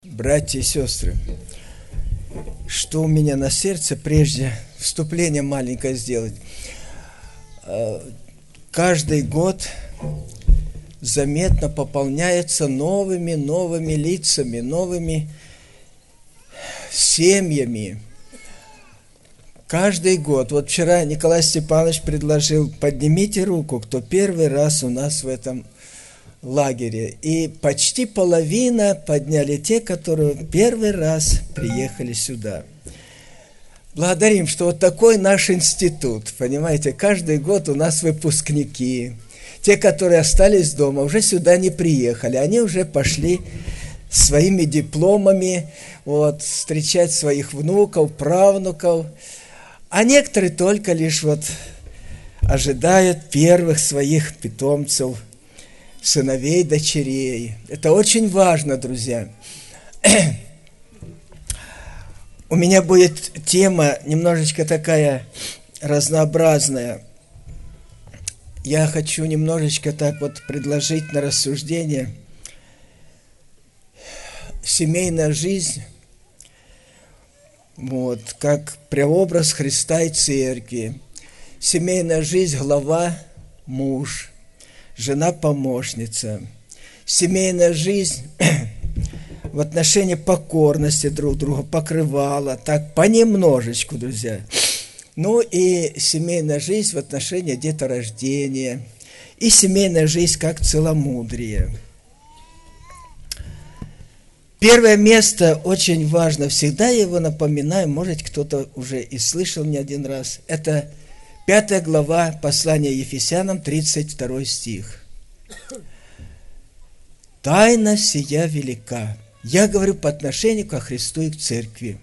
Братья и сестры, что у меня на сердце, прежде вступление маленькое сделать. Каждый год заметно пополняется новыми лицами, новыми семьями. Каждый год. Вот вчера Николай Степанович предложил: поднимите руку, кто первый раз у нас в этом лагере. И почти половина подняли те, которые первый раз приехали сюда. Благодарим, что вот такой наш институт, понимаете, каждый год у нас выпускники. Те, которые остались дома, уже сюда не приехали, они уже пошли своими дипломами встречать своих внуков, правнуков. А некоторые только лишь ожидают первых своих питомцев, сыновей, дочерей. Это очень важно, друзья. У меня будет тема немножечко такая разнообразная. Я хочу немножечко предложить на рассуждение. Семейная жизнь, как преобраз Христа и Церкви. Семейная жизнь — глава — муж, жена — помощница. Семейная жизнь в отношении покорности друг друга, покрывала, так понемножечку, друзья. Ну и семейная жизнь в отношении деторождения, и семейная жизнь как целомудрие. Первое место очень важно, всегда я его напоминаю, может, кто-то уже и слышал не один раз. Это 5 глава послания Ефесянам, 32 стих. «Тайна сия велика». Я говорю по отношению ко Христу и к Церкви.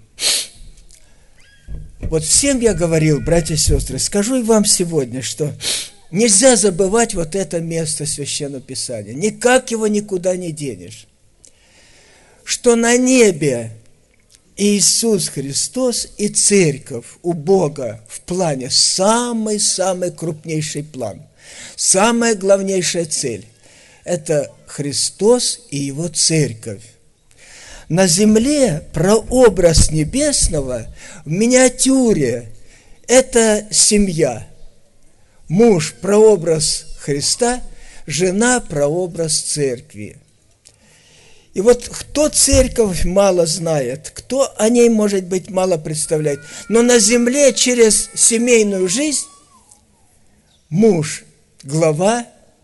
Вот всем я говорил, братья и сестры, скажу и вам сегодня, что нельзя забывать это место Священного Писания. Никак его никуда не денешь. Что на небе Иисус Христос и Церковь у Бога в плане самый-самый крупнейший план. Самая главнейшая цель – это Христос и Его Церковь. На земле прообраз небесного в миниатюре – это семья. Муж – прообраз Христа, жена – прообраз Церкви. И кто церковь мало знает, кто о ней, может быть, мало представляет, но на земле через семейную жизнь муж – глава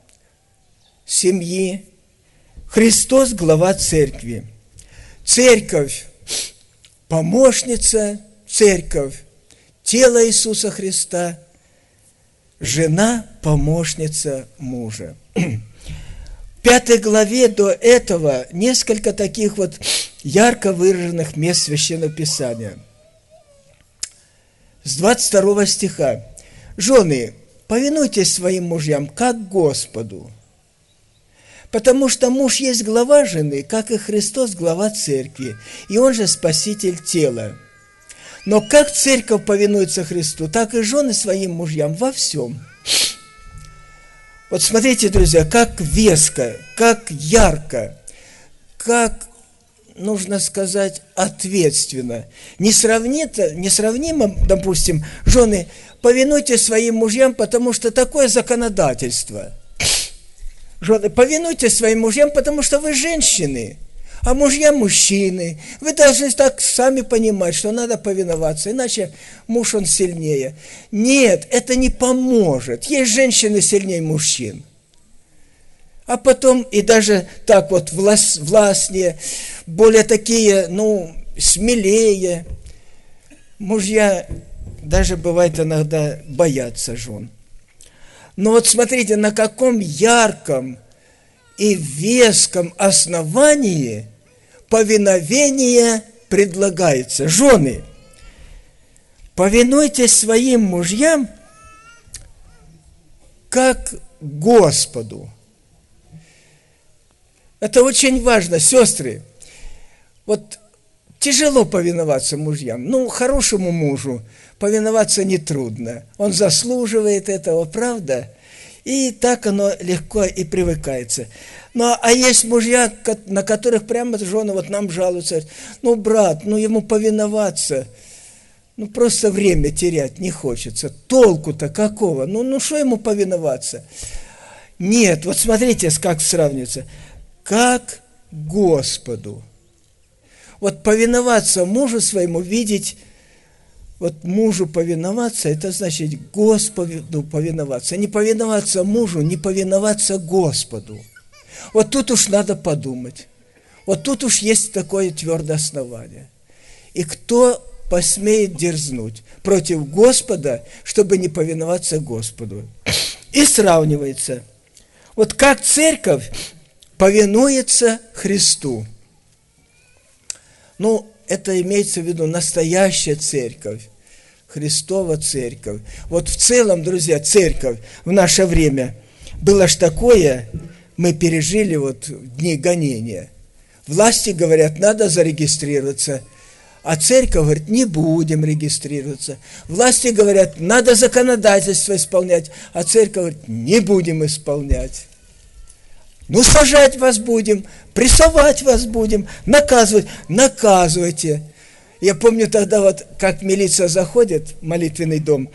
семьи, Христос – глава Церкви. Церковь – помощница, церковь – тело Иисуса Христа, жена – помощница мужа. В 5 главе до этого несколько таких ярко выраженных мест Священного Писания. С 22 стиха. «Жены, повинуйтесь своим мужьям, как Господу, потому что муж есть глава жены, как и Христос глава Церкви, и Он же Спаситель тела. Но как Церковь повинуется Христу, так и жены своим мужьям во всем». Смотрите, друзья, как веско, как ярко, как, нужно сказать, ответственно. Несравнимо, допустим, жены, повинуйтесь своим мужьям, потому что такое законодательство. Жены, повинуйтесь своим мужьям, потому что вы женщины, а мужья мужчины. Вы должны так сами понимать, что надо повиноваться, иначе муж, он сильнее. Нет, это не поможет. Есть женщины сильнее мужчин. А потом и даже так властнее, более такие, смелее. Мужья даже бывает иногда боятся жен. Но смотрите, на каком ярком и веском основании повиновение предлагается. Жены, повинуйтесь своим мужьям, как Господу. Это очень важно, сестры. Тяжело повиноваться мужьям. Хорошему мужу повиноваться нетрудно. Он заслуживает этого, правда? И так оно легко и привыкается. Ну, а есть мужья, на которых прямо жены вот нам жалуются. Ну, брат, ну, ему повиноваться, ну, просто время терять не хочется. Толку-то какого? Ну, что ему повиноваться? Нет, вот смотрите, как сравнивается. Как Господу. Вот повиноваться мужу своему, видеть, вот мужу повиноваться, это значит Господу повиноваться. Не повиноваться мужу, не повиноваться Господу. Вот тут уж надо подумать. Вот тут уж есть такое твердое основание. И кто посмеет дерзнуть против Господа, чтобы не повиноваться Господу? И сравнивается. Вот как церковь повинуется Христу. Ну, это имеется в виду настоящая церковь, Христова церковь. Вот в целом, друзья, церковь в наше время было ж такое, мы пережили вот дни гонения. Власти говорят, надо зарегистрироваться, а церковь говорит, не будем регистрироваться. Власти говорят, надо законодательство исполнять, а церковь говорит, не будем исполнять. Ну, сажать вас будем, прессовать вас будем, наказывать. Наказывайте. Я помню тогда, вот как милиция заходит в молитвенный дом,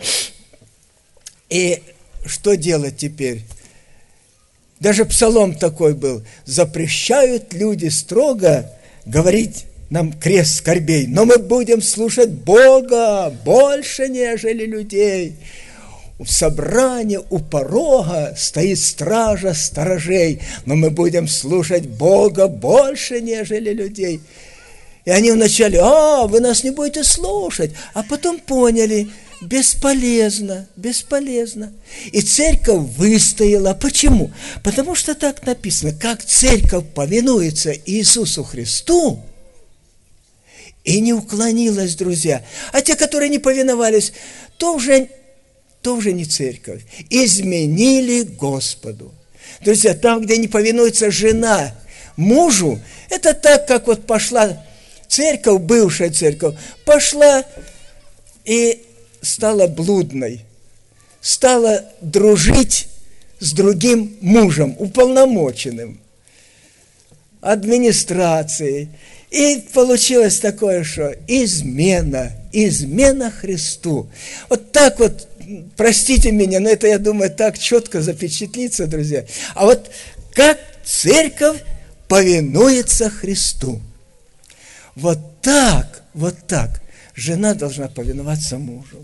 и что делать теперь? Даже псалом такой был. Запрещают люди строго говорить нам крест скорбей, но мы будем слушать Бога больше, нежели людей. В собрании у порога стоит стража сторожей, но мы будем слушать Бога больше, нежели людей. И они вначале, вы нас не будете слушать, а потом поняли, бесполезно, бесполезно. И церковь выстояла. Почему? Потому что так написано, как церковь повинуется Иисусу Христу, и не уклонилась, друзья. А те, которые не повиновались, то уже не церковь. Изменили Господу. Друзья, там, где не повинуется жена мужу, это так, как вот пошла церковь, бывшая церковь, пошла и стала блудной, стала дружить с другим мужем, уполномоченным, администрацией. И получилось такое, что измена Христу. Вот так вот, простите меня, но это, я думаю, так четко запечатлится, друзья. А вот как церковь повинуется Христу. Вот так жена должна повиноваться мужу.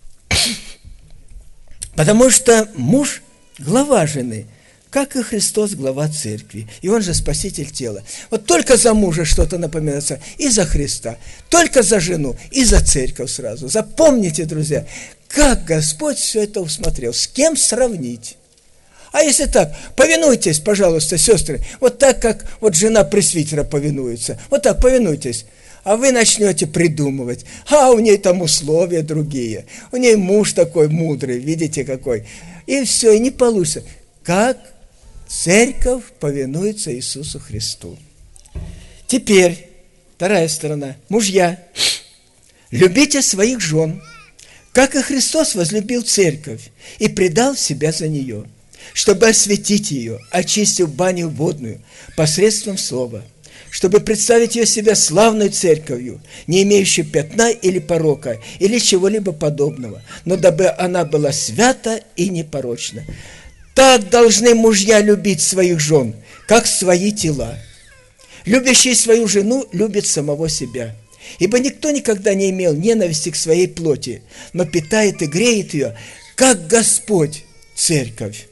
Потому что муж – глава жены, как и Христос – глава церкви. И он же спаситель тела. Вот только за мужа что-то напоминается, и за Христа. Только за жену, и за церковь сразу. Запомните, друзья, как Господь все это усмотрел. С кем сравнить? А если так, повинуйтесь, пожалуйста, сестры, вот так, как вот жена пресвитера повинуется. Вот так, повинуйтесь. А вы начнете придумывать. У ней там условия другие. У ней муж такой мудрый, видите какой. И все, и не получится. Как церковь повинуется Иисусу Христу. Теперь, вторая сторона. Мужья, любите своих жен, как и Христос возлюбил церковь и предал себя за нее, чтобы осветить ее, очистив баню водную посредством слова, чтобы представить ее себя славной церковью, не имеющей пятна или порока, или чего-либо подобного, но дабы она была свята и непорочна. Так должны мужья любить своих жен, как свои тела. Любящий свою жену любит самого себя. Ибо никто никогда не имел ненависти к своей плоти, но питает и греет ее, как Господь церковь.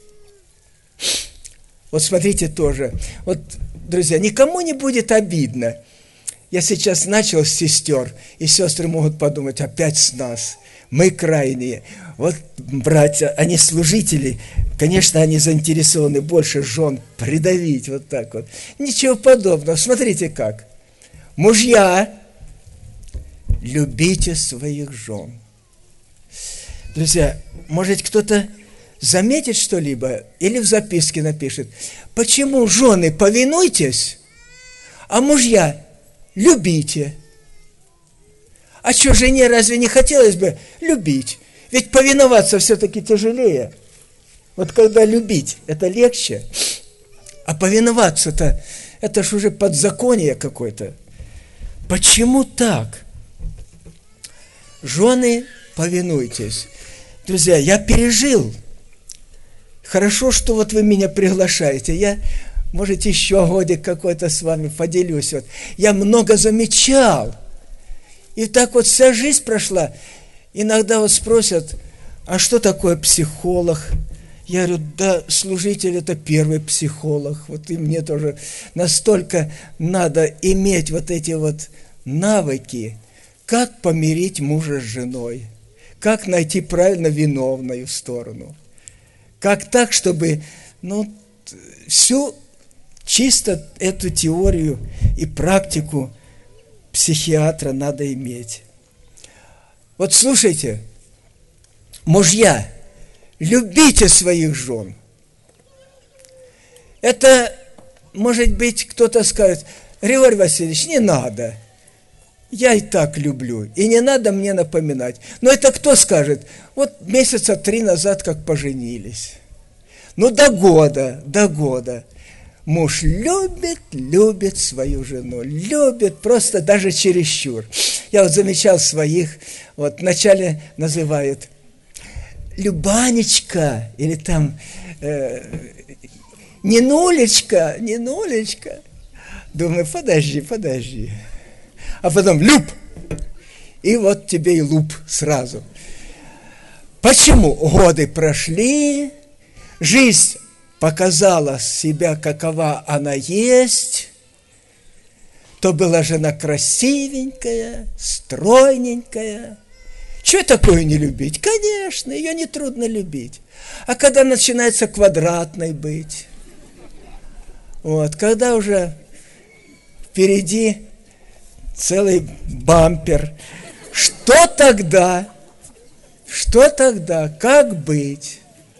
Вот смотрите тоже. Вот, друзья, никому не будет обидно. Я сейчас начал с сестер, и сестры могут подумать, опять с нас. Мы крайние. Вот братья, они служители, конечно, они заинтересованы больше жен придавить, вот так вот. Ничего подобного. Смотрите как. Мужья, любите своих жен. Друзья, может кто-то заметит что-либо или в записке напишет, почему жены повинуйтесь, а мужья любите. А что, жене разве не хотелось бы любить? Ведь повиноваться все-таки тяжелее. Вот когда любить, это легче, а повиноваться-то, это ж уже подзаконие какое-то. Почему так? Жены, повинуйтесь. Друзья, я пережил. Хорошо, что вот вы меня приглашаете. Я, может, еще годик какой-то с вами поделюсь. Вот. Я много замечал. И так вот вся жизнь прошла. Иногда вот спросят, а что такое психолог? Я говорю, да, служитель – это первый психолог. Вот и мне тоже настолько надо иметь вот эти вот навыки, как помирить мужа с женой, как найти правильно виновную сторону, как так, чтобы, всю чисто эту теорию и практику психиатра надо иметь. Вот слушайте, мужья, любите своих жен. Это, может быть, кто-то скажет, Григорий Васильевич, не надо. Я и так люблю, и не надо мне напоминать. Но это кто скажет? Вот месяца 3 назад как поженились. До года. Муж любит свою жену, любит просто даже чересчур. Я вот замечал своих, вот вначале называют Любанечка, или там не нулечка. Думаю, подожди. А потом Люб, и вот тебе и луп сразу. Почему? Годы прошли, жизнь показала себя, какова она есть, то была жена красивенькая, стройненькая. Что такое не любить? Конечно, ее нетрудно любить. А когда начинается квадратной быть, вот, когда уже впереди целый бампер, что тогда? Как быть?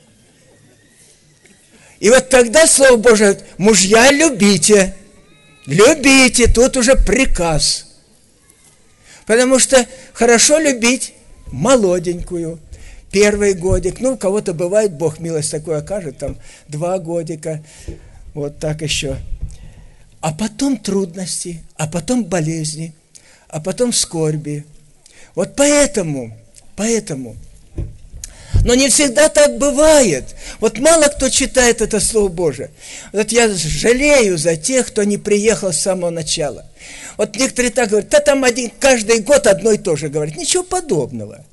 И вот тогда Слово Божие говорит, мужья, любите, тут уже приказ. Потому что хорошо любить молоденькую, первый годик, у кого-то бывает, Бог милость такую окажет, 2 годика, вот так еще. А потом трудности, а потом болезни, а потом скорби. Вот поэтому. Но не всегда так бывает. Вот мало кто читает это Слово Божие. Вот я жалею за тех, кто не приехал с самого начала. Вот некоторые так говорят, там каждый год одно и то же говорит. Ничего подобного.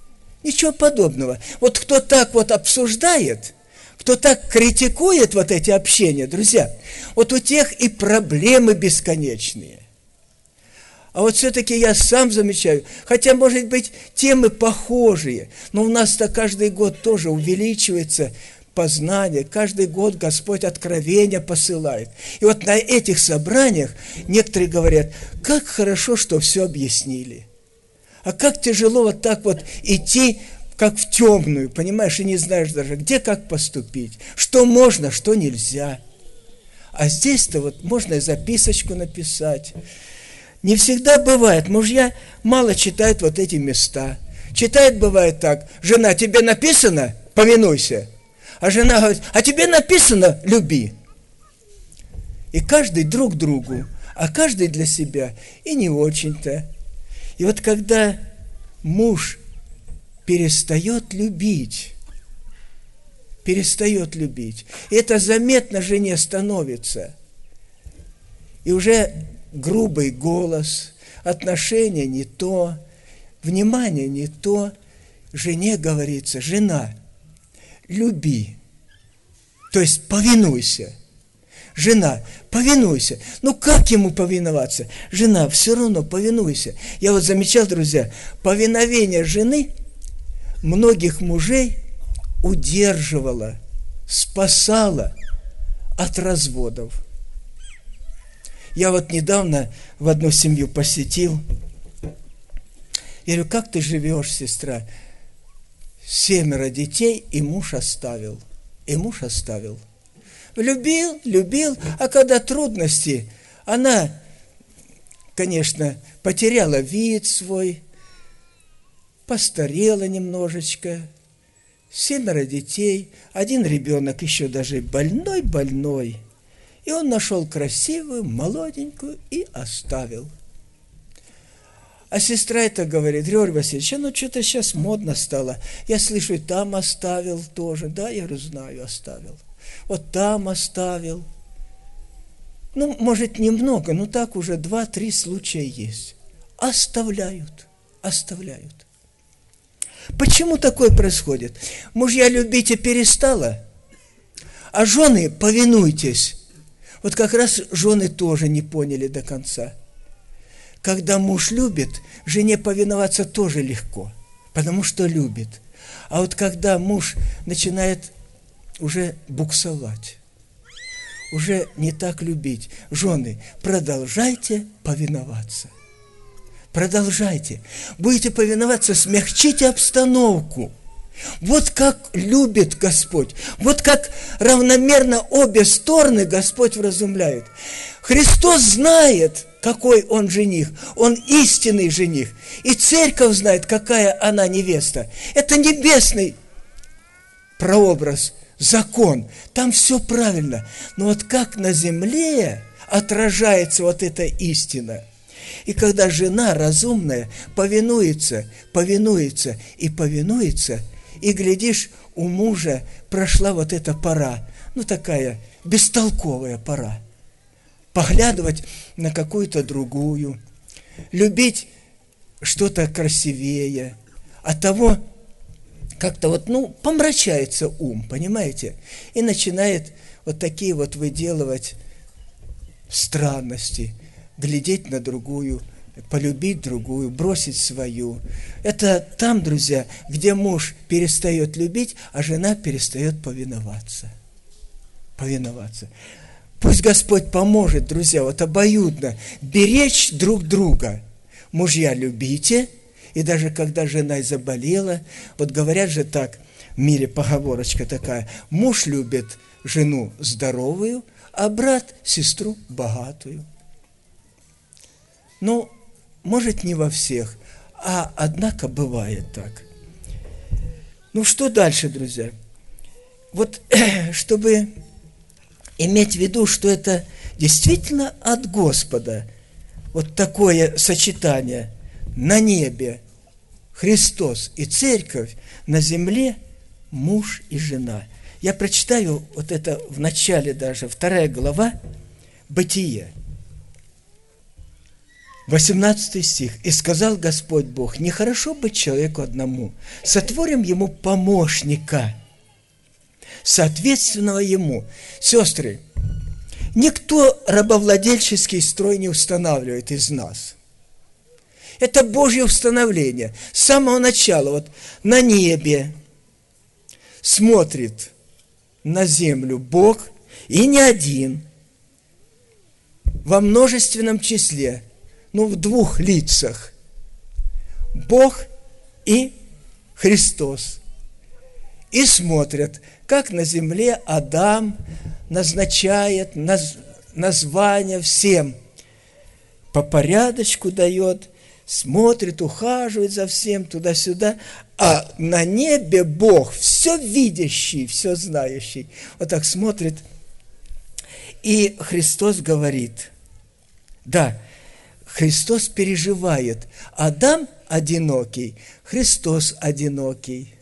Вот кто так вот обсуждает, кто так критикует вот эти общения, друзья, вот у тех и проблемы бесконечные. А вот все-таки я сам замечаю, хотя, может быть, темы похожие, но у нас-то каждый год тоже увеличивается познание, каждый год Господь откровения посылает. И вот на этих собраниях некоторые говорят, как хорошо, что все объяснили. А как тяжело вот так вот идти, как в темную, понимаешь, и не знаешь даже, где как поступить, что можно, что нельзя. А здесь-то вот можно и записочку написать. Не всегда бывает, мужья мало читают вот эти места. Читает, бывает так, жена, тебе написано, повинуйся. А жена говорит, а тебе написано, люби. И каждый друг другу, а каждый для себя, и не очень-то. И вот когда муж перестает любить, и это заметно жене становится, и уже грубый голос, отношение не то, внимание не то, жене говорится, жена, люби, то есть повинуйся. Жена, повинуйся. Как ему повиноваться? Жена, все равно повинуйся. Я вот замечал, друзья, повиновение жены многих мужей удерживало, спасало от разводов. Я вот недавно в одну семью посетил. Я говорю, как ты живешь, сестра? 7 детей, и муж оставил. Любил, а когда трудности, она, конечно, потеряла вид свой, постарела немножечко, 7 детей, один ребенок еще даже больной. И он нашел красивую, молоденькую и оставил. А сестра это говорит: Григорий Васильевич, ну что-то сейчас модно стало. Я слышу, там оставил тоже. Да, я знаю, оставил. Вот там оставил. Ну, может, немного, но так уже 2-3 случая есть. Оставляют. Почему такое происходит? Мужья, любите перестала, а жены повинуйтесь. Вот как раз жены тоже не поняли до конца. Когда муж любит, жене повиноваться тоже легко, потому что любит. А вот когда муж начинает уже буксовать, уже не так любить, жены, продолжайте повиноваться. Продолжайте. Будете повиноваться, смягчите обстановку. Вот как любит Господь. Вот как равномерно обе стороны Господь вразумляет. Христос знает, какой Он жених. Он истинный жених. И церковь знает, какая она невеста. Это небесный прообраз, закон. Там все правильно. Но вот как на земле отражается вот эта истина. И когда жена разумная повинуется, и, глядишь, у мужа прошла вот эта пора, ну, такая бестолковая пора, поглядывать на какую-то другую, любить что-то красивее, от того как-то вот, помрачается ум, понимаете, и начинает вот такие вот выделывать странности, глядеть на другую, полюбить другую, бросить свою. Это там, друзья, где муж перестает любить, а жена перестает повиноваться. Пусть Господь поможет, друзья, вот обоюдно беречь друг друга. Мужья, любите, и даже когда жена заболела, вот говорят же так, в мире поговорочка такая: муж любит жену здоровую, а брат сестру богатую. Может, не во всех, а однако бывает так. Что дальше, друзья? Вот, чтобы иметь в виду, что это действительно от Господа, вот такое сочетание: на небе Христос и церковь, на земле муж и жена. Я прочитаю вот это в начале даже, 2 глава, Бытие. 18 стих. «И сказал Господь Бог: нехорошо быть человеку одному, сотворим ему помощника, соответственного ему». Сестры, никто рабовладельческий строй не устанавливает из нас. Это Божье установление. С самого начала, вот на небе смотрит на землю Бог, и не один, во множественном числе, в 2 лицах. Бог и Христос. И смотрят, как на земле Адам назначает названия всем. По порядочку дает, смотрит, ухаживает за всем, туда-сюда. А на небе Бог, все видящий, все знающий, вот так смотрит. И Христос говорит, да, Христос переживает. Адам одинокий, Христос одинокий.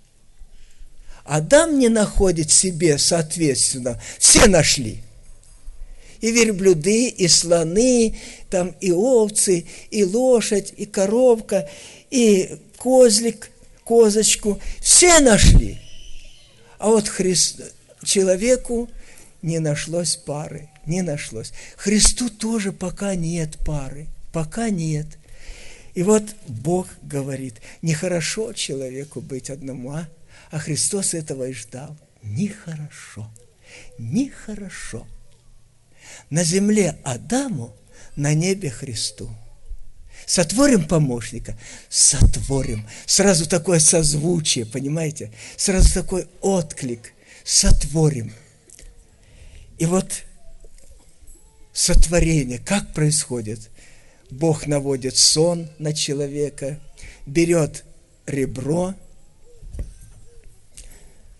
Адам не находит себе, соответственно, все нашли. И верблюды, и слоны, там и овцы, и лошадь, и коровка, и козлик, козочку. Все нашли. А вот человеку не нашлось пары. Не нашлось. Христу тоже пока нет пары. Пока нет. И вот Бог говорит, нехорошо человеку быть одному, а Христос этого и ждал. Нехорошо. Нехорошо. На земле Адаму, на небе Христу. Сотворим помощника? Сотворим. Сразу такое созвучие, понимаете? Сразу такой отклик. Сотворим. И вот сотворение, как происходит? Бог наводит сон на человека, берет ребро,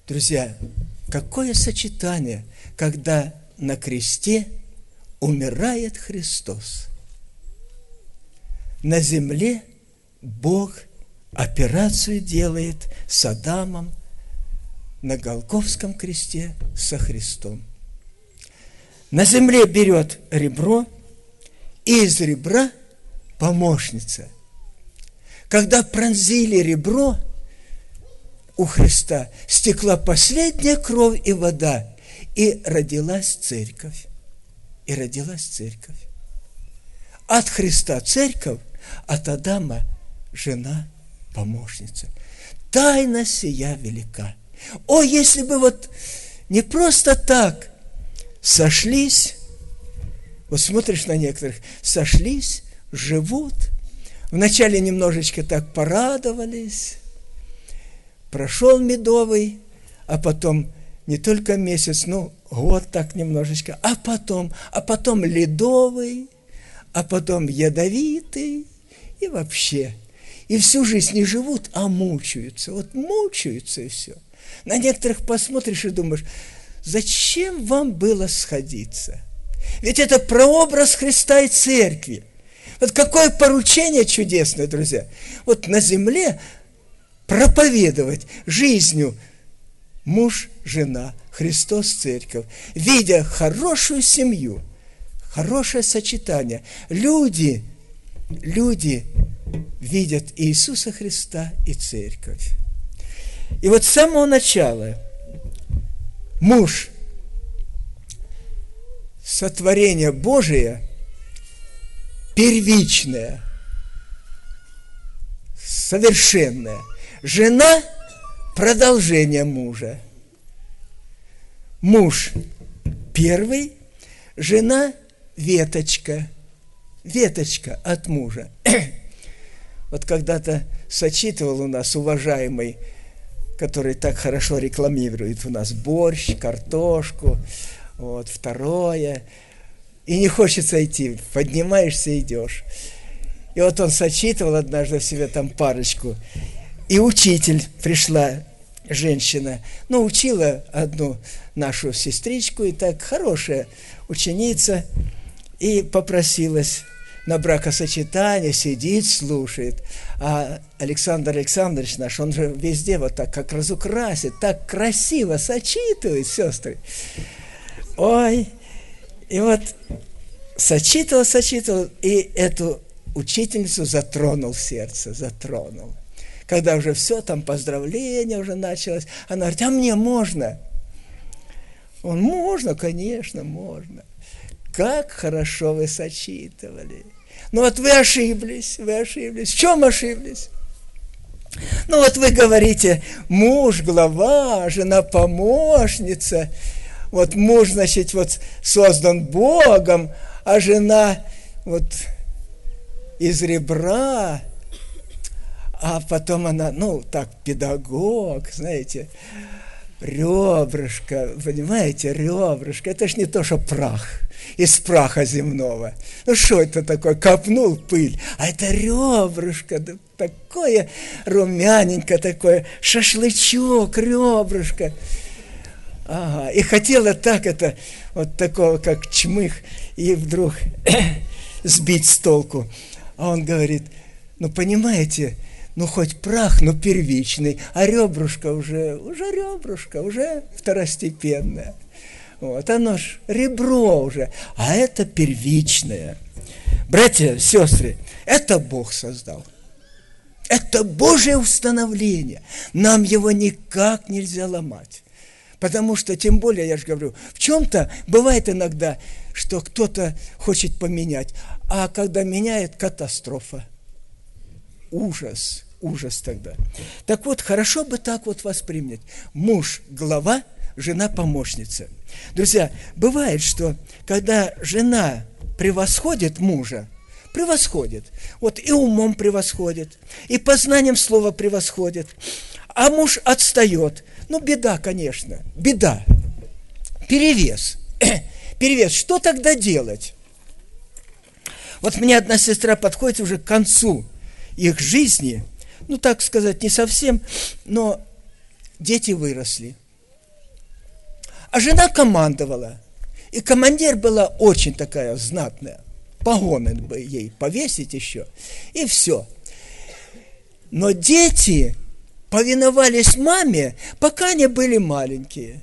Друзья, какое сочетание, когда на кресте умирает Христос. На земле Бог операцию делает с Адамом на Голгофском кресте со Христом. На земле берет ребро, и из ребра помощница. Когда пронзили ребро, у Христа стекла последняя кровь и вода, и родилась церковь. И родилась церковь. От Христа церковь, от Адама жена помощница. Тайна сия велика. О, если бы вот не просто так сошлись, вот смотришь на некоторых, сошлись, живут, вначале немножечко так порадовались, прошел медовый, а потом не только месяц, ну, год так немножечко, а потом ледовый, а потом ядовитый, и вообще. И всю жизнь не живут, а мучаются. Вот мучаются и все. На некоторых посмотришь и думаешь, зачем вам было сходиться? Ведь это прообраз Христа и Церкви. Вот какое поручение чудесное, друзья. Вот на земле проповедовать жизнью муж, жена, Христос, Церковь. Видя хорошую семью, хорошее сочетание, люди видят Иисуса Христа и Церковь. И вот с самого начала муж, сотворение Божие, первичное, совершенное. Жена – продолжение мужа. Муж первый, жена – веточка от мужа. Вот когда-то сочитывал у нас уважаемый, который так хорошо рекламирует у нас борщ, картошку, вот, второе. И не хочется идти, поднимаешься и идешь. И вот он сочитывал однажды в себе там парочку. И учитель, пришла женщина, ну, учила одну нашу сестричку, и так хорошая ученица, и попросилась на бракосочетание, сидит, слушает. А Александр Александрович наш, он же везде вот так, как разукрасит, так красиво сочитывает, сестры. Ой, и вот сочитывал, и эту учительницу затронул сердце, затронул. Когда уже все, там поздравление уже началось, она говорит, а мне можно? Он, можно, конечно, можно. Как хорошо вы сочитывали. Ну вот вы ошиблись. В чем ошиблись? Ну вот вы говорите, муж глава, жена помощница. Вот муж, значит, вот создан Богом, а жена вот из ребра. А потом она, ну так, педагог, знаете, ребрышко, понимаете, ребрышко, это ж не то, что прах, из праха земного. Ну, что это такое? Копнул пыль, а это ребрышко, да, такое румяненькое, такое, шашлычок, ребрышко. Ага, и хотела так это, вот такого, как чмых, и вдруг сбить с толку. А он говорит, ну, понимаете, ну, хоть прах, но первичный, а ребрышко уже второстепенное. Вот, оно ж ребро уже, а это первичное. Братья, сестры, это Бог создал. Это Божье установление. Нам его никак нельзя ломать. Потому что, тем более, я же говорю, в чем-то бывает иногда, что кто-то хочет поменять, а когда меняет, катастрофа. Ужас тогда. Так вот, хорошо бы так вот воспринять. Муж – глава, жена – помощница. Друзья, бывает, что когда жена превосходит мужа, вот и умом превосходит, и познанием слова превосходит, а муж отстает. Ну, беда, конечно, беда. Перевес. Что тогда делать? Вот мне одна сестра подходит уже к концу их жизни, ну, так сказать, не совсем, но дети выросли. А жена командовала. И командир была очень такая знатная. Погоны бы ей повесить еще. И все. Но дети повиновались маме, пока они были маленькие.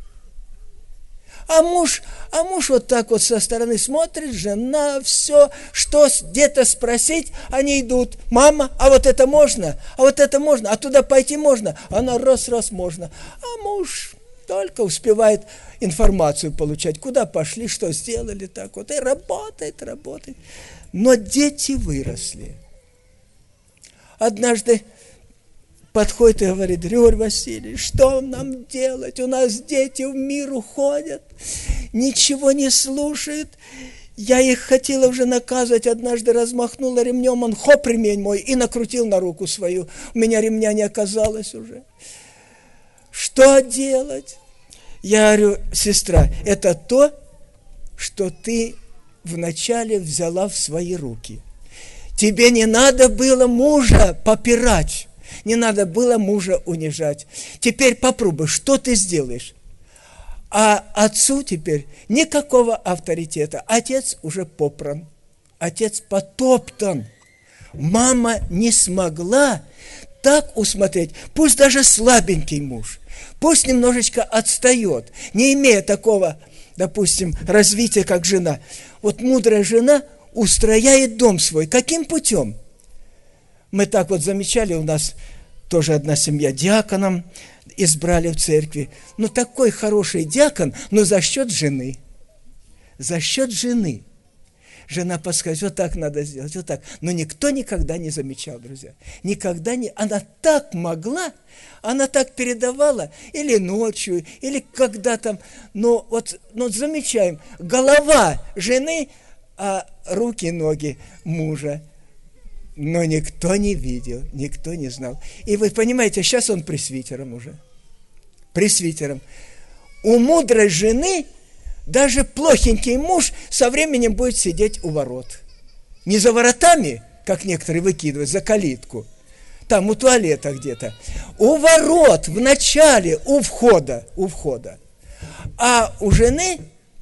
А муж вот так вот со стороны смотрит, жена, все, что где-то спросить, они идут. Мама, а вот это можно? А вот это можно? А туда пойти можно? Она раз можно. А муж только успевает информацию получать, куда пошли, что сделали, так вот. И работает. Но дети выросли. Однажды подходит и говорит: Григорий Васильевич, что нам делать? У нас дети в мир уходят, ничего не слушают. Я их хотела уже наказывать, однажды размахнула ремнем, он хоп, ремень мой, и накрутил на руку свою. У меня ремня не оказалось уже. Что делать? Я говорю: сестра, это то, что ты вначале взяла в свои руки. Тебе не надо было мужа попирать. Не надо было мужа унижать. Теперь попробуй, что ты сделаешь? А отцу теперь никакого авторитета. Отец уже попран. Отец потоптан. Мама не смогла так усмотреть. Пусть даже слабенький муж. Пусть немножечко отстает. Не имея такого, допустим, развития, как жена. Вот мудрая жена устрояет дом свой. Каким путем? Мы так вот замечали, у нас тоже одна семья диаконом избрали в церкви. Ну, такой хороший диакон, но за счет жены. За счет жены. Жена подсказывает: вот так надо сделать, вот так. Но никто никогда не замечал, друзья. Никогда не... Она так могла, она так передавала, или ночью, или когда там. Но вот замечаем, голова жены, а руки, ноги мужа. Но никто не видел, никто не знал. И вы понимаете, сейчас он пресвитером уже. Пресвитером. У мудрой жены даже плохенький муж со временем будет сидеть у ворот. Не за воротами, как некоторые выкидывают, за калитку. Там у туалета где-то. У ворот, в начале, у входа. А у жены,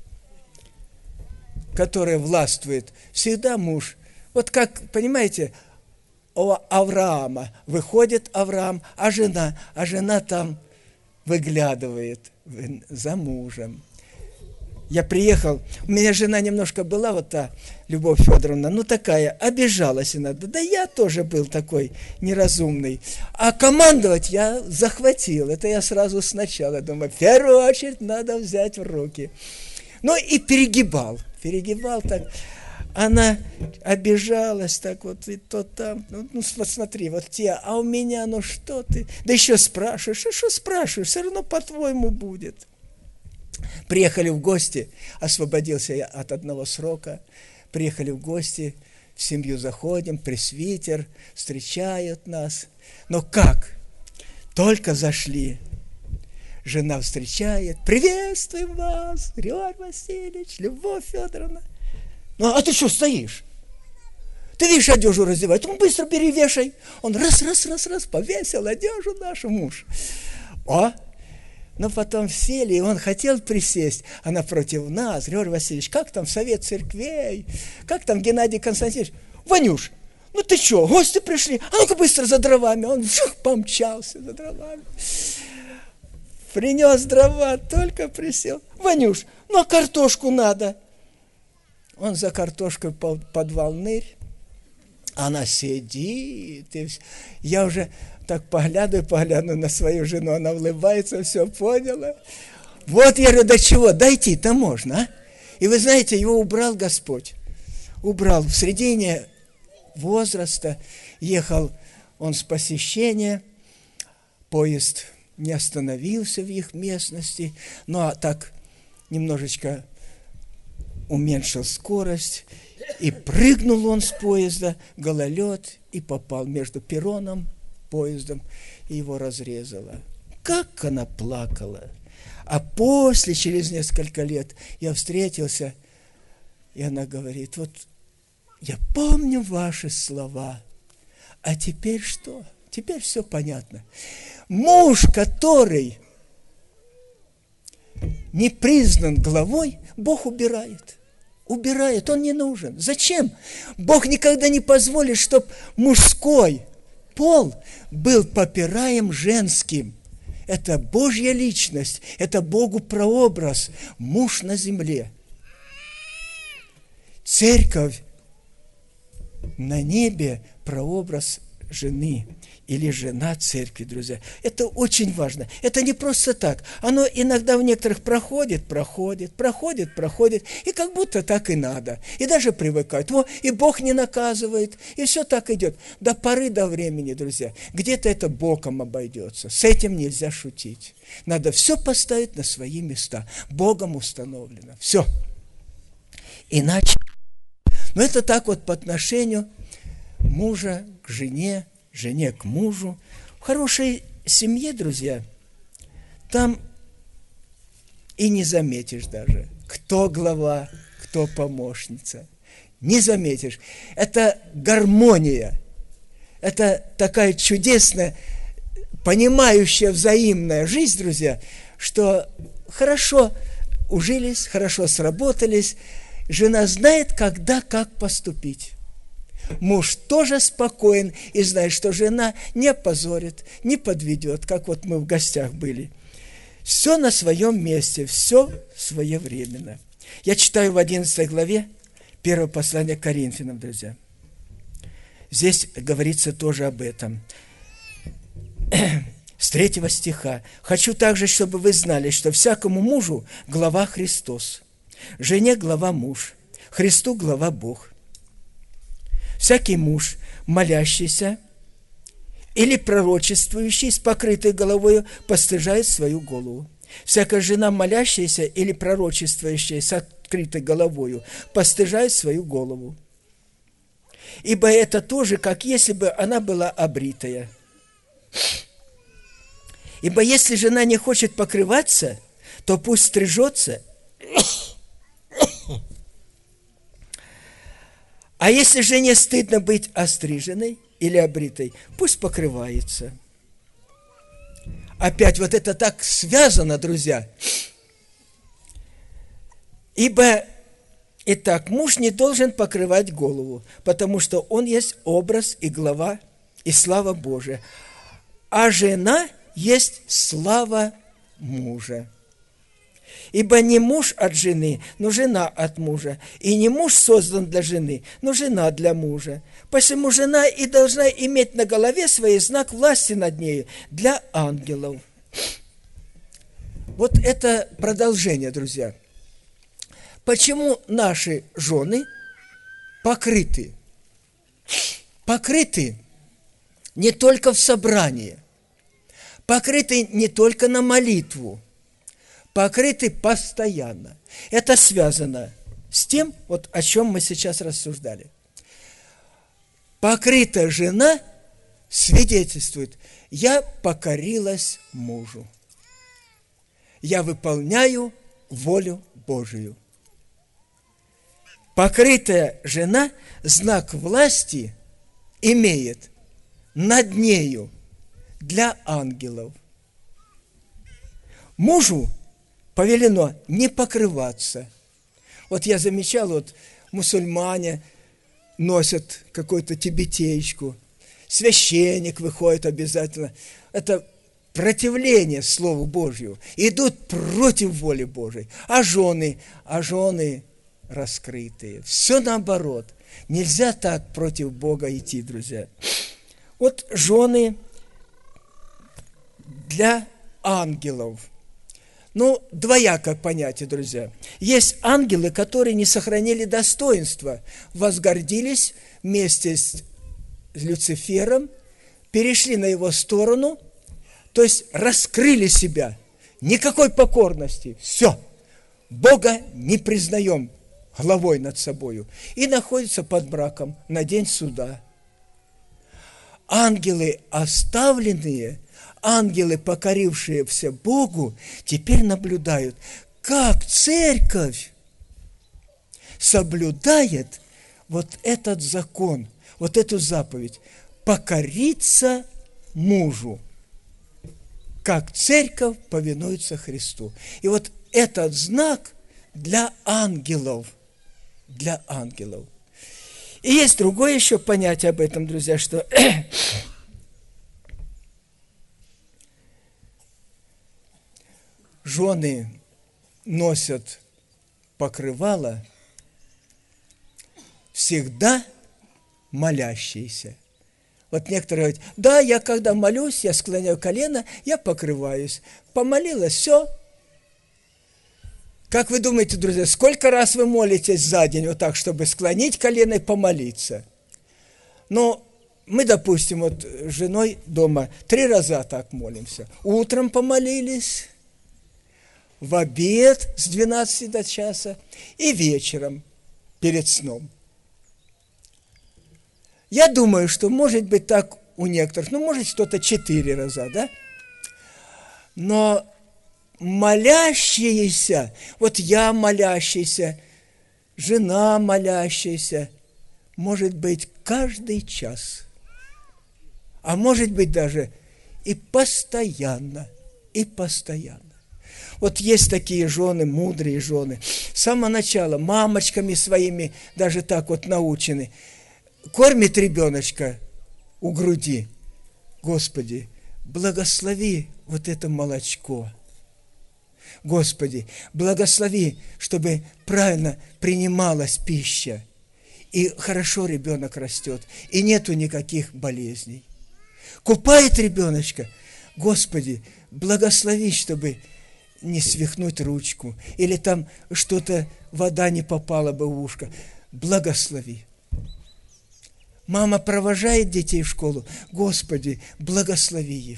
которая властвует, всегда муж. Вот как, понимаете, у Авраама выходит Авраам, а жена там выглядывает за мужем. Я приехал, у меня жена немножко была, вот та Любовь Федоровна, ну такая, обижалась иногда. Да я тоже был такой неразумный. А командовать я захватил, это я сразу сначала думаю, в первую очередь надо взять в руки. Ну и перегибал так. Она обижалась так вот, и то там, ну смотри, вот те, а у меня, ну что ты, да еще спрашиваешь, а что спрашиваешь, все равно по-твоему будет. Приехали в гости, освободился я от одного срока, приехали в гости, в семью заходим, пресвитер, встречают нас. Но как? Только зашли, жена встречает, приветствуем вас, Григорий Васильевич, Любовь Федоровна. Ну, а ты что стоишь? Ты видишь, одежду раздевать, он быстро перевешай. Он раз, повесил одежду нашу, муж. Но потом сели, и он хотел присесть, а напротив нас, Григорий Васильевич, как там Совет Церквей, как там Геннадий Константинович? Ванюш, ну ты что, гости пришли, а ну-ка быстро за дровами. Он помчался за дровами. Принес дрова, только присел. Ванюш, ну а картошку надо. Он за картошкой под волнырь, она сидит. И я уже так поглядываю на свою жену, она улыбается, все поняла. Вот я говорю, до чего, дойти-то можно, а? И вы знаете, его убрал Господь. Убрал в середине возраста, ехал он с посещения, поезд не остановился в их местности, но так немножечко уменьшил скорость, и прыгнул он с поезда, гололед, и попал между перроном, поездом, и его разрезало. Как она плакала! А после, через несколько лет, я встретился, и она говорит, вот я помню ваши слова, а теперь что? Теперь все понятно. Муж, который не признан главой, Бог убирает. Убирает, он не нужен. Зачем? Бог никогда не позволит, чтобы мужской пол был попираем женским. Это Божья личность, это Богу прообраз, муж на земле. Церковь на небе прообраз жены или жена церкви, друзья. Это очень важно. Это не просто так. Оно иногда в некоторых проходит, и как будто так и надо. И даже привыкают. И Бог не наказывает, и все так идет. До поры до времени, друзья. Где-то это боком обойдется. С этим нельзя шутить. Надо все поставить на свои места. Богом установлено. Все. Иначе. Но это так вот по отношению мужа к жене, жене к мужу. В хорошей семье, друзья, там и не заметишь даже, кто глава, кто помощница. Не заметишь. Это гармония. Это такая чудесная, понимающая взаимная жизнь, друзья, что хорошо ужились, хорошо сработались. Жена знает, когда, как поступить. Муж тоже спокоен и знает, что жена не опозорит, не подведет, как вот мы в гостях были. Все на своем месте, все своевременно. Я читаю в 11 главе 1 послания к Коринфянам, друзья. Здесь говорится тоже об этом. С 3 стиха. «Хочу также, чтобы вы знали, что всякому мужу глава Христос, жене глава муж, Христу глава Бог. Всякий муж, молящийся или пророчествующий с покрытой головою, постыжает свою голову. Всякая жена, молящаяся или пророчествующая с открытой головою, постыжает свою голову. Ибо это тоже, как если бы она была обритая. Ибо если жена не хочет покрываться, то пусть стрижется. А если жене стыдно быть остриженной или обритой, пусть покрывается». Опять вот это так связано, друзья. «Ибо, итак, муж не должен покрывать голову, потому что он есть образ и глава, и слава Божия. А жена есть слава мужа. Ибо не муж от жены, но жена от мужа. И не муж создан для жены, но жена для мужа. Посему жена и должна иметь на голове своей знак власти над нею для ангелов». Вот это продолжение, друзья. Почему наши жены покрыты? Покрыты не только в собрании, покрыты не только на молитву, покрыты постоянно. Это связано с тем, вот о чем мы сейчас рассуждали. Покрытая жена свидетельствует: я покорилась мужу. Я выполняю волю Божию. Покрытая жена знак власти имеет над нею для ангелов. Мужу повелено не покрываться. Вот я замечал, вот мусульмане носят какую-то тибетеечку, священник выходит обязательно. Это противление Слову Божью. Идут против воли Божией. А жены раскрытые. Все наоборот. Нельзя так против Бога идти, друзья. Вот жены для ангелов. Ну, двоякое понятие, друзья. Есть ангелы, которые не сохранили достоинства, возгордились вместе с Люцифером, перешли на его сторону, то есть раскрыли себя. Никакой покорности. Все. Бога не признаем главой над собою. И находятся под браком на день суда. Ангелы оставленные, ангелы, покорившиеся Богу, теперь наблюдают, как церковь соблюдает вот этот закон, вот эту заповедь, покориться мужу, как церковь повинуется Христу. И вот этот знак для ангелов. Для ангелов. И есть другое еще понятие об этом, друзья, что жены носят покрывало всегда молящиеся. Вот некоторые говорят, да, я когда молюсь, я склоняю колено, я покрываюсь. Помолилась, все. Как вы думаете, друзья, сколько раз вы молитесь за день вот так, чтобы склонить колено и помолиться? Ну, мы, допустим, вот с женой дома 3 раза так молимся. Утром помолились, в обед с 12 до часа и вечером перед сном. Я думаю, что может быть так у некоторых, ну, может, кто-то 4 раза, да? Но молящиеся, вот я молящийся, жена молящаяся, может быть каждый час, а может быть даже и постоянно, и постоянно. Вот есть такие жены, мудрые жены, с самого начала мамочками своими даже так вот научены, кормит ребеночка у груди. Господи, благослови вот это молочко. Господи, благослови, чтобы правильно принималась пища. И хорошо ребенок растет, и нету никаких болезней. Купает ребеночка. Господи, благослови, чтобы не свихнуть ручку, или там что-то, вода не попала бы в ушко. Благослови. Мама провожает детей в школу. Господи, благослови их.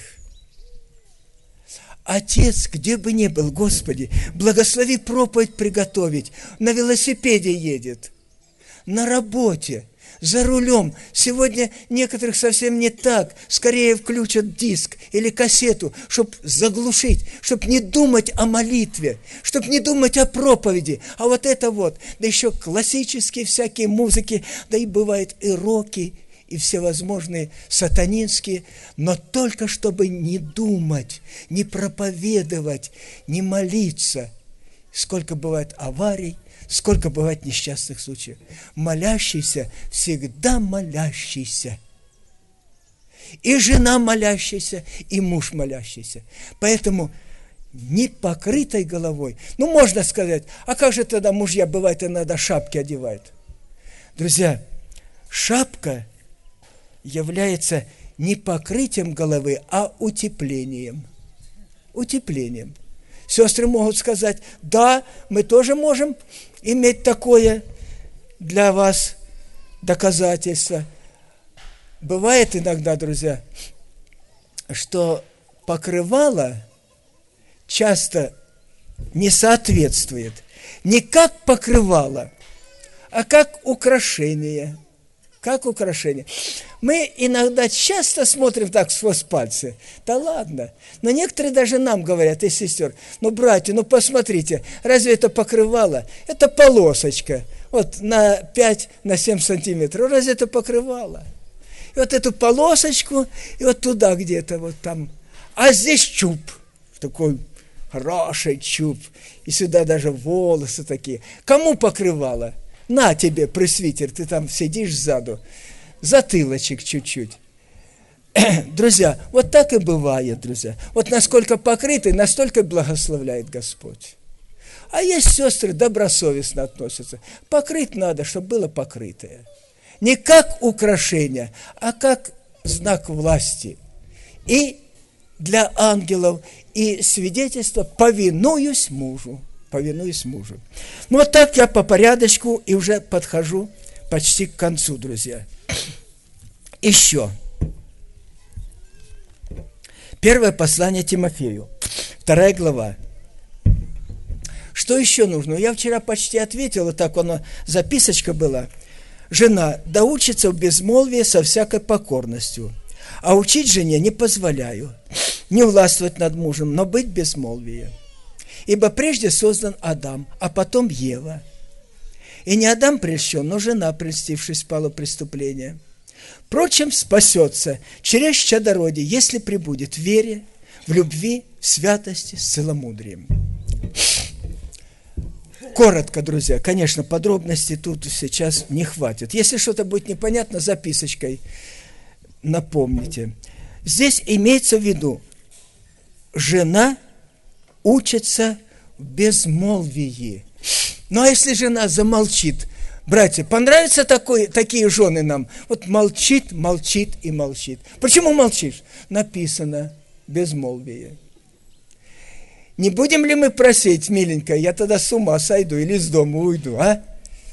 Отец, где бы ни был, Господи, благослови проповедь приготовить. На велосипеде едет, на работе, за рулем. Сегодня некоторых совсем не так. Скорее включат диск или кассету, чтобы заглушить, чтобы не думать о молитве, чтобы не думать о проповеди. А вот это вот, да еще классические всякие музыки, да и бывает и роки, и всевозможные сатанинские, но только чтобы не думать, не проповедовать, не молиться. Сколько бывает аварий, сколько бывает несчастных случаев. Молящийся, всегда молящийся. И жена молящаяся, и муж молящийся. Поэтому непокрытой головой, ну, можно сказать, а как же тогда мужья, бывает, иногда шапки одевают? Друзья, шапка является не покрытием головы, а утеплением. Утеплением. Сестры могут сказать, да, мы тоже можем иметь такое для вас доказательство. Бывает иногда, друзья, что покрывало часто не соответствует не как покрывало, а как украшение. Как украшение. Мы иногда часто смотрим так сквозь пальцы. Да ладно. Но некоторые даже нам говорят, сестер, ну, братья, ну, посмотрите, разве это покрывало? Это полосочка. Вот на 5-7 сантиметров. Разве это покрывало? И вот эту полосочку, и вот туда где-то вот там. А здесь чуб. Такой хороший чуб. И сюда даже волосы такие. Кому покрывало? На тебе, пресвитер, ты там сидишь сзаду, затылочек чуть-чуть. Друзья, вот так и бывает, друзья. Вот насколько покрытый, настолько благословляет Господь. А есть сестры, добросовестно относятся. Покрыть надо, чтобы было покрытое. Не как украшение, а как знак власти. И для ангелов, и свидетельство «повинуюсь мужу». Повинуюсь мужу. Ну, вот так я по порядочку и уже подхожу почти к концу, друзья. Еще. Первое послание Тимофею, 2 глава. Что еще нужно? Я вчера почти ответил, вот так оно, записочка была. Жена, да учится в безмолвии со всякой покорностью, а учить жене не позволяю, не властвовать над мужем, но быть в безмолвии. Ибо прежде создан Адам, а потом Ева. И не Адам прельщен, но жена, прельстившись, спала в преступление. Впрочем, спасется через чадородие, если пребудет в вере, в любви, в святости, с целомудрием. коротко, друзья, конечно, подробностей тут сейчас не хватит. Если что-то будет непонятно, записочкой напомните. Здесь имеется в виду, жена учится в безмолвии. Ну, а если жена замолчит, братья, понравятся такие жены нам? Вот молчит, молчит и молчит. Почему молчишь? Написано безмолвие. Не будем ли мы просить, миленькая, я тогда с ума сойду или с дома уйду, а?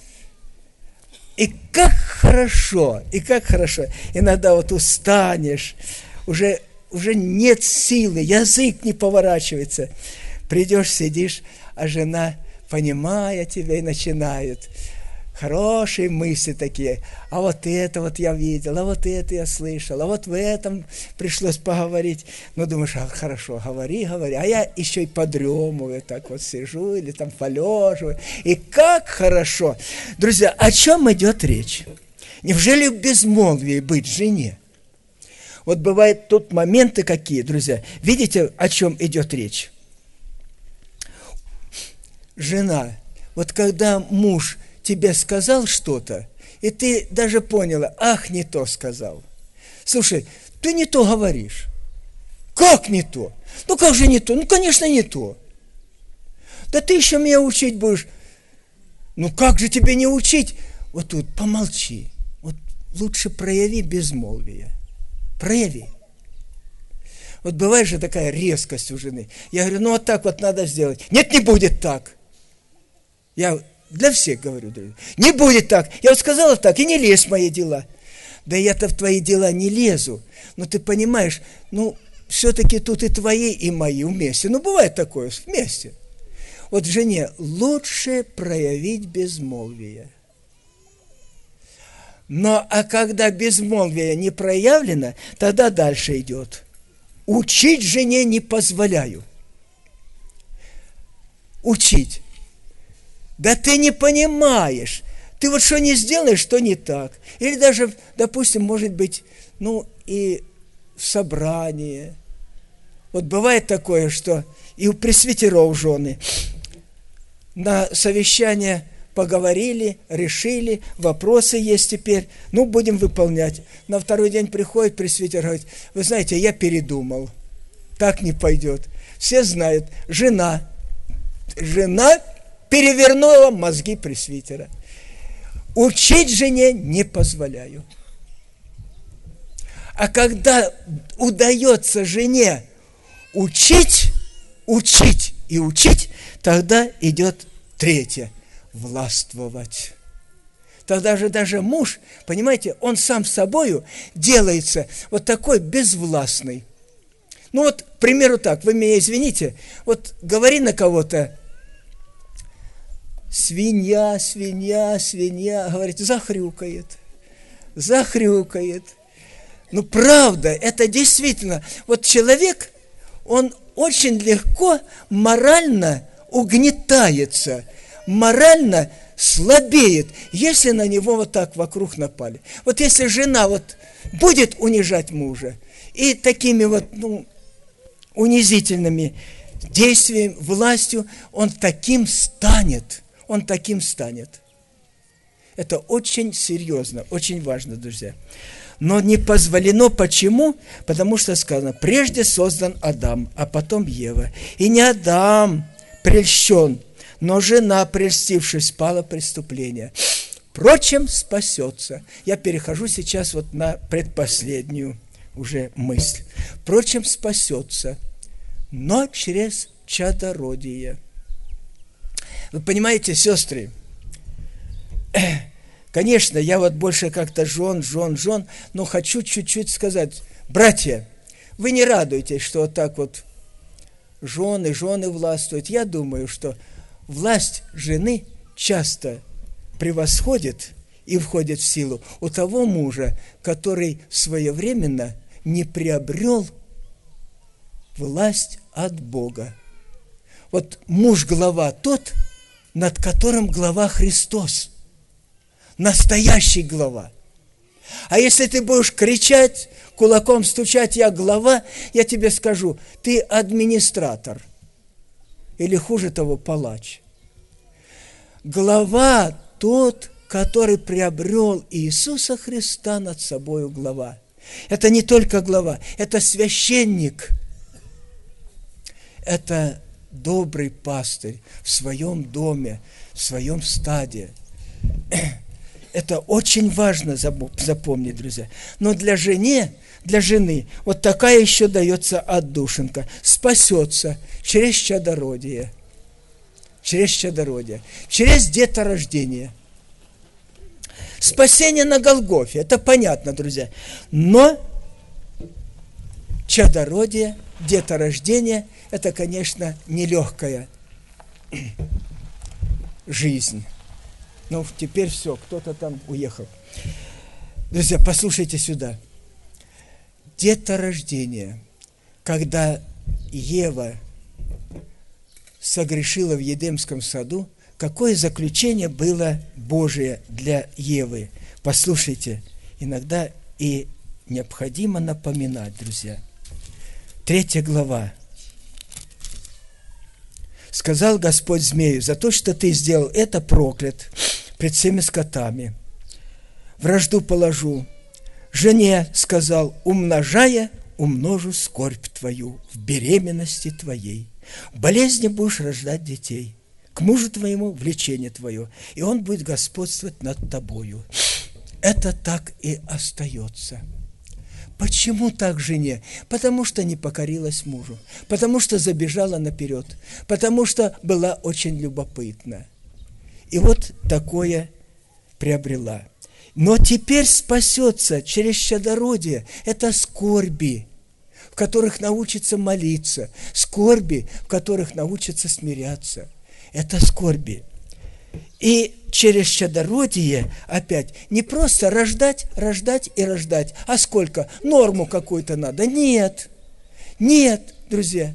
И как хорошо, иногда вот устанешь, уже нет силы, язык не поворачивается. Придешь, сидишь, а жена, понимая тебя, и начинает. Хорошие мысли такие. А вот это вот я видел, а вот это я слышал, а вот в этом пришлось поговорить. Ну, думаешь, хорошо, говори. А я еще и подремываю, так вот сижу или там полеживаю. И как хорошо. Друзья, о чем идет речь? Неужели в безмолвии быть жене? Вот бывают тут моменты какие, друзья. Видите, о чем идет речь? Жена, вот когда муж тебе сказал что-то, и ты даже поняла, ах, не то сказал. Слушай, ты не то говоришь. Как не то? Ну, как же не то? Ну, конечно, не то. Да ты еще меня учить будешь. Ну, как же тебе не учить? Вот тут помолчи. Вот лучше прояви безмолвие. Прояви. Вот бывает же такая резкость у жены. Я говорю, ну, вот так вот надо сделать. Нет, не будет так. Я для всех говорю, не будет так. Я вот сказала так, и не лезь в мои дела. Да я-то в твои дела не лезу. Но ты понимаешь, ну, все-таки тут и твои, и мои вместе. Ну, бывает такое, вместе. Вот жене лучше проявить безмолвие. Но, а когда безмолвие не проявлено, тогда дальше идет. Учить жене не позволяю. Учить. Да ты не понимаешь. Ты вот что не сделаешь, что не так. Или даже, допустим, может быть, ну, и в собрании. Вот бывает такое, что и у пресвитеров жены на совещание поговорили, решили, вопросы есть теперь, ну, будем выполнять. На второй день приходит пресвитер, говорит, вы знаете, я передумал, так не пойдет. Все знают, жена перевернула мозги пресвитера. Учить жене не позволяю. А когда удается жене учить, тогда идет третье – властвовать. Тогда же даже муж, понимаете, он сам собою делается вот такой безвластный. Ну вот, к примеру, так, вы меня извините, вот говори на кого-то, свинья, говорит, захрюкает. Ну, правда, это действительно, вот человек, он очень легко морально угнетается, морально слабеет, если на него вот так вокруг напали. Вот если жена вот будет унижать мужа и такими вот, ну, унизительными действиями, властью, он таким станет. Это очень серьезно, очень важно, друзья. Но не позволено. Почему? Потому что сказано, прежде создан Адам, а потом Ева. И не Адам прельщен, но жена, прельстившись, пала в преступление. Впрочем, спасется. Я перехожу сейчас вот на предпоследнюю уже мысль. Впрочем, спасется, но через чадородие. Вы понимаете, сестры, конечно, я вот больше как-то жен, но хочу чуть-чуть сказать. Братья, вы не радуетесь, что вот так вот жены властвуют. Я думаю, что власть жены часто превосходит и входит в силу у того мужа, который своевременно не приобрел власть от Бога. Вот муж-глава тот, над которым глава Христос. Настоящий глава. А если ты будешь кричать, кулаком стучать, я глава, я тебе скажу, ты администратор. Или хуже того, палач. глава тот, который приобрел Иисуса Христа над собою глава. Это не только глава, это священник. Это добрый пастырь в своем доме, в своем стаде. Это очень важно запомнить, друзья. Но для жены вот такая еще дается отдушинка. Спасется через чадородие. Через чадородие. Через деторождение. Спасение на Голгофе, это понятно, друзья. Но чадородие, деторождение, это, конечно, нелегкая жизнь. Ну, теперь все, кто-то там уехал. Друзья, послушайте сюда. Деторождение, когда Ева согрешила в Едемском саду, какое заключение было Божие для Евы? Послушайте, иногда и необходимо напоминать, друзья. 3 глава. «Сказал Господь змею, за то, что ты сделал это, проклят пред всеми скотами. Вражду положу. Жене сказал, умножая, умножу скорбь твою в беременности твоей. В болезни будешь рождать детей. К мужу твоему влечение твое, и он будет господствовать над тобою». Это так и остается. Почему так жене? Потому что не покорилась мужу, потому что забежала наперед, потому что была очень любопытна. И вот такое приобрела. Но теперь спасется через чадородие. Это скорби, в которых научится молиться, скорби, в которых научится смиряться. Это скорби. И через чадородие опять не просто рождать и рождать. А сколько? Норму какую-то надо? Нет. Нет, друзья.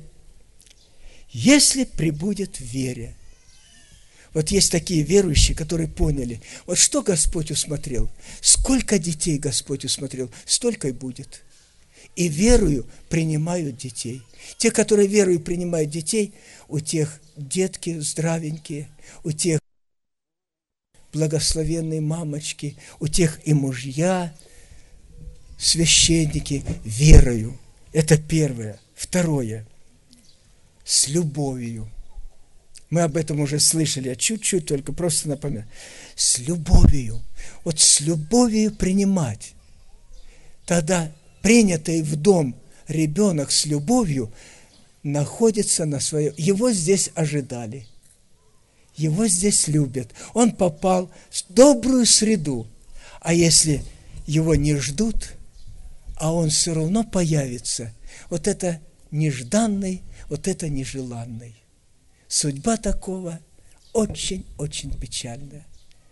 Если прибудет в вере. Вот есть такие верующие, которые поняли, вот что Господь усмотрел, сколько детей Господь усмотрел, столько и будет. И верою принимают детей. Те, которые верою принимают детей, у тех детки здравенькие, у тех благословенные мамочки, у тех и мужья, священники, верою. Это первое. Второе. С любовью. Мы об этом уже слышали, а чуть-чуть только просто напоминаю. С любовью. Вот с любовью принимать. Тогда принятый в дом ребенок с любовью находится на своем. Его здесь ожидали. Его здесь любят. Он попал в добрую среду. А если его не ждут, а он все равно появится, вот это нежданный, вот это нежеланный. Судьба такого очень-очень печальная.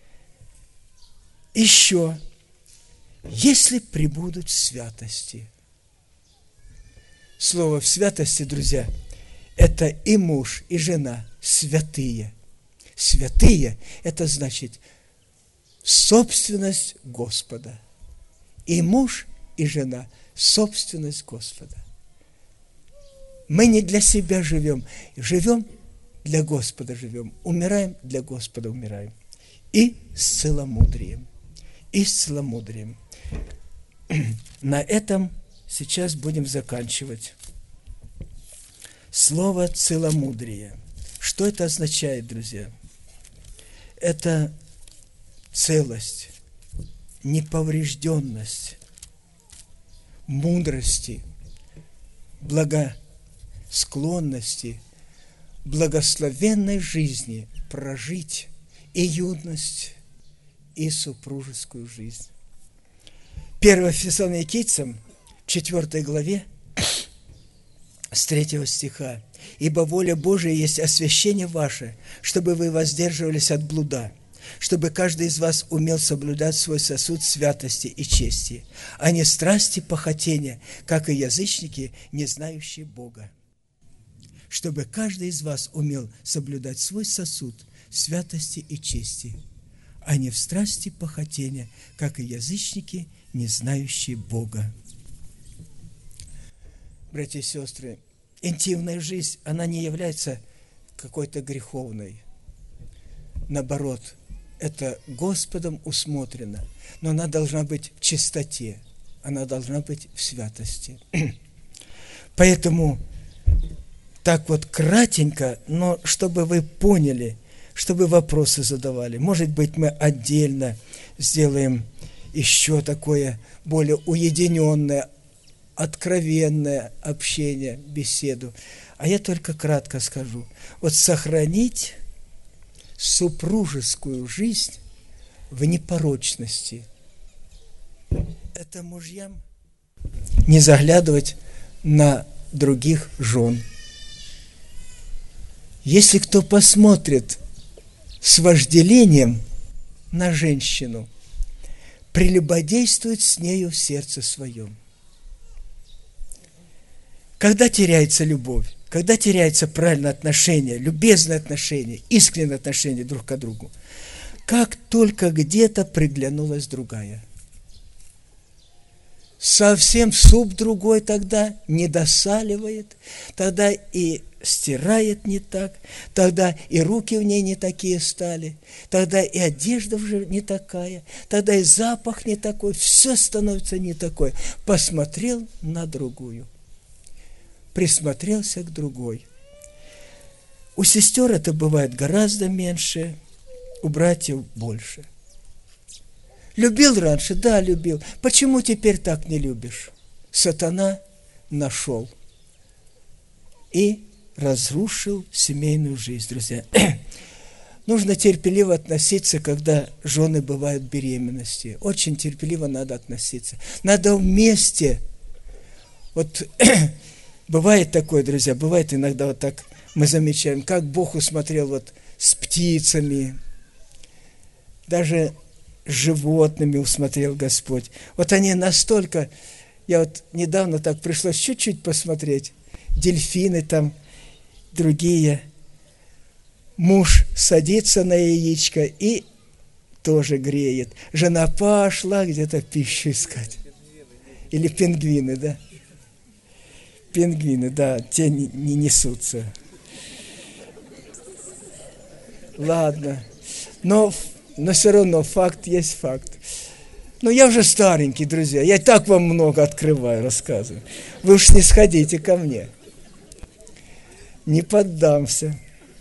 Еще, если пребудут в святости. Слово «в святости», друзья, это и муж, и жена святые. Святые – это значит собственность Господа. И муж, и жена – собственность Господа. Мы не для себя живем, живем для Господа живем, умираем для Господа умираем. И с целомудрием. И с целомудрием. На этом сейчас будем заканчивать. Слово «целомудрие». Что это означает, друзья? Это целость, неповрежденность, мудрости, благосклонности, благословенной жизни прожить и юность, и супружескую жизнь. 1 Фессалоникийцам, 4 главе, с 3 стиха. «Ибо воля Божия есть освящение ваше, чтобы вы воздерживались от блуда, чтобы каждый из вас умел соблюдать свой сосуд святости и чести, а не страсти похотения, как и язычники, не знающие Бога. Чтобы каждый из вас умел соблюдать свой сосуд святости и чести, а не в страсти похотения, как и язычники, не знающие Бога». Братья и сестры, интимная жизнь, она не является какой-то греховной. наоборот, это Господом усмотрено, но она должна быть в чистоте, она должна быть в святости. Поэтому так вот кратенько, но чтобы вы поняли, чтобы вопросы задавали. Может быть, мы отдельно сделаем еще такое более уединенное, откровенное общение, беседу. А я только кратко скажу. Вот сохранить супружескую жизнь в непорочности. Это мужьям не заглядывать на других жен. Если кто посмотрит с вожделением на женщину, прелюбодействует с нею в сердце своем. Когда теряется любовь, когда теряется правильное отношение, любезное отношение, искреннее отношение друг к другу, как только где-то приглянулась другая. Совсем суп другой тогда не досаливает, тогда и стирает не так, тогда и руки в ней не такие стали, тогда и одежда уже не такая, тогда и запах не такой, все становится не такое. Посмотрел на другую, присмотрелся к другой. У сестер это бывает гораздо меньше, у братьев больше. Любил раньше? Да, любил. Почему теперь так не любишь? Сатана нашел и разрушил семейную жизнь, друзья. Нужно терпеливо относиться, когда жены бывают в беременности. Очень терпеливо надо относиться. Надо вместе. Вот бывает такое, друзья, бывает иногда вот так, мы замечаем, как Бог усмотрел вот с птицами, даже с животными усмотрел Господь. Вот они настолько, я вот недавно так пришлось чуть-чуть посмотреть, дельфины там, другие. Муж садится на яичко и тоже греет. Жена пошла где-то пищу искать. Или пингвины, да? Пингвины, да, те не несутся. Ладно. Но все равно факт есть факт. Но я уже старенький, друзья. Я и так вам много открываю, рассказываю. Вы уж не сходите ко мне. Не поддамся.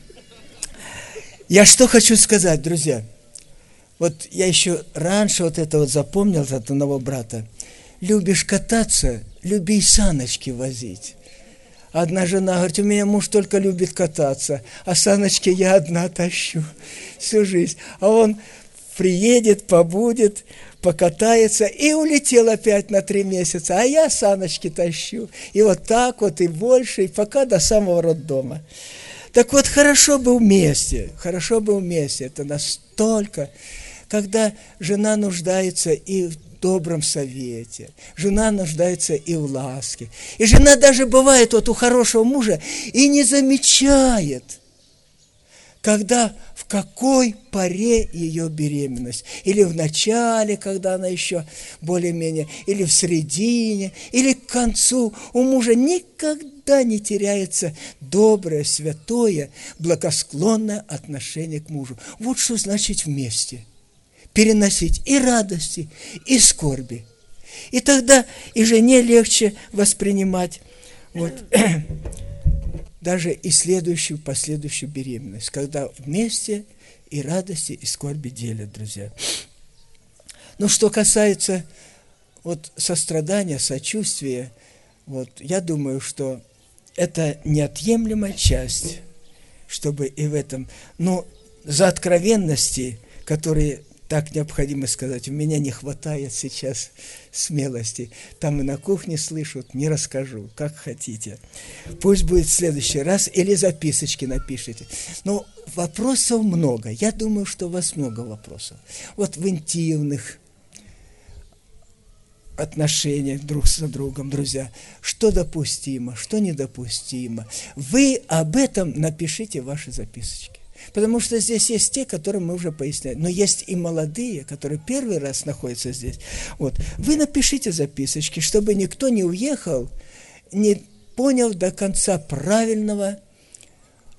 Я что хочу сказать, друзья. Вот я еще раньше вот это вот запомнил от одного брата. Любишь кататься, люби и саночки возить. Одна жена говорит, у меня муж только любит кататься, а саночки я одна тащу всю жизнь. А он приедет, побудет, покатается и улетел опять на 3 месяца, а я саночки тащу. И вот так вот, и больше, и пока до самого роддома. Так вот, хорошо бы вместе, это настолько, когда жена нуждается и в добром совете, жена нуждается и в ласке. И жена даже бывает вот у хорошего мужа и не замечает, когда, в какой поре ее беременность. Или в начале, когда она еще более-менее, или в середине, или к концу. У мужа никогда не теряется доброе, святое, благосклонное отношение к мужу. Вот что значит вместе. Переносить и радости, и скорби. И тогда и жене легче воспринимать вот, даже и следующую, последующую беременность, когда вместе и радости, и скорби делят, друзья. Ну, что касается вот сострадания, сочувствия, вот, я думаю, что это неотъемлемая часть, чтобы и в этом, но за откровенности, которые так необходимо сказать, у меня не хватает сейчас смелости. Там и на кухне слышат, не расскажу, как хотите. Пусть будет в следующий раз, или записочки напишите. Но вопросов много. Я думаю, что у вас много вопросов. Вот в интимных отношениях друг с другом, друзья. Что допустимо, что недопустимо. Вы об этом напишите в ваши записочки. Потому что здесь есть те, которые мы уже поясняли. Но есть и молодые, которые первый раз находятся здесь. Вот. Вы напишите записочки, чтобы никто не уехал, не понял до конца правильного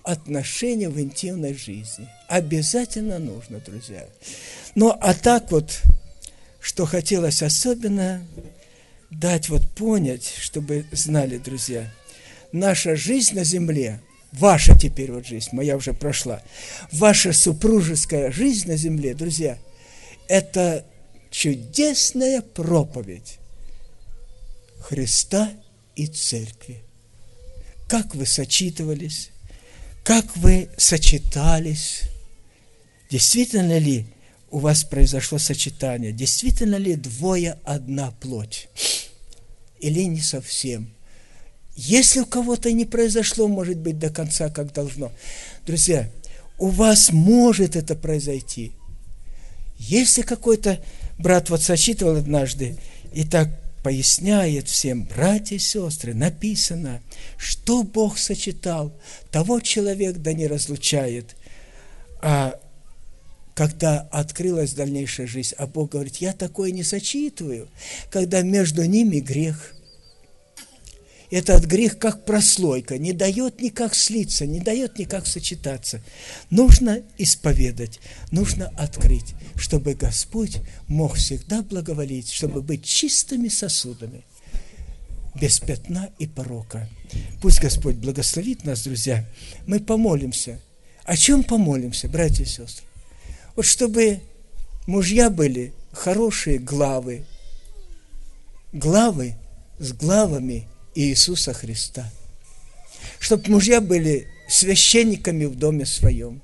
отношения в интимной жизни. Обязательно нужно, друзья. Ну, а так вот, что хотелось особенно дать вот понять, чтобы знали, друзья, наша жизнь на земле, ваша теперь вот жизнь, моя уже прошла, ваша супружеская жизнь на земле, друзья, это чудесная проповедь Христа и Церкви. Как вы сочетывались, как вы сочетались, действительно ли у вас произошло сочетание, действительно ли двое одна плоть, или не совсем. Если у кого-то не произошло, может быть, до конца, как должно. Друзья, у вас может это произойти. Если какой-то брат вот сочетывал однажды и так поясняет всем, братья и сестры, написано, что Бог сочетал, того человек да не разлучает. А когда открылась дальнейшая жизнь, а Бог говорит, я такое не сочетываю, когда между ними грех. Этот грех как прослойка, не дает никак слиться, не дает никак сочетаться. Нужно исповедать, нужно открыть, чтобы Господь мог всегда благоволить, чтобы быть чистыми сосудами, без пятна и порока. Пусть Господь благословит нас, друзья. Мы помолимся. О чем помолимся, братья и сестры? Вот чтобы мужья были хорошие главы с главами Иисуса Христа. Чтобы мужья были священниками в доме своем.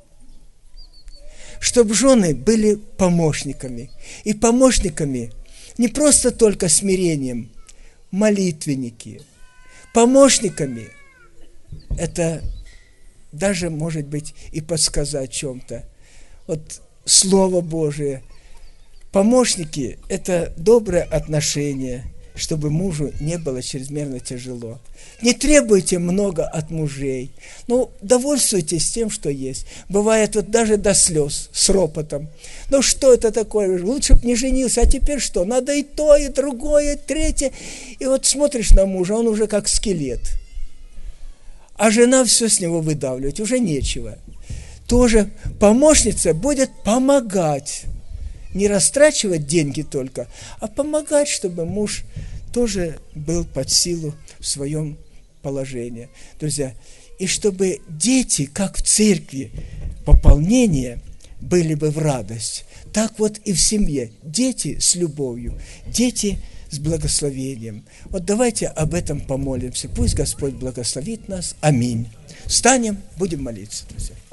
Чтобы жены были помощниками. И помощниками не просто только смирением, молитвенники. Помощниками это даже, может быть, и подсказать чем-то. Вот Слово Божие. Помощники – это доброе отношение, чтобы мужу не было чрезмерно тяжело. Не требуйте много от мужей, но довольствуйтесь тем, что есть. Бывает вот даже до слез, с ропотом. Ну что это такое? Лучше бы не женился, а теперь что? Надо и то, и другое, и третье. И вот смотришь на мужа, он уже как скелет. А жена все с него выдавливает, уже нечего. Тоже помощница будет помогать. Не растрачивать деньги только, а помогать, чтобы муж тоже был под силу в своем положении. Друзья, и чтобы дети, как в церкви, пополнение, были бы в радость. Так вот и в семье. Дети с любовью, дети с благословением. Вот давайте об этом помолимся. Пусть Господь благословит нас. Аминь. Встанем, будем молиться, друзья.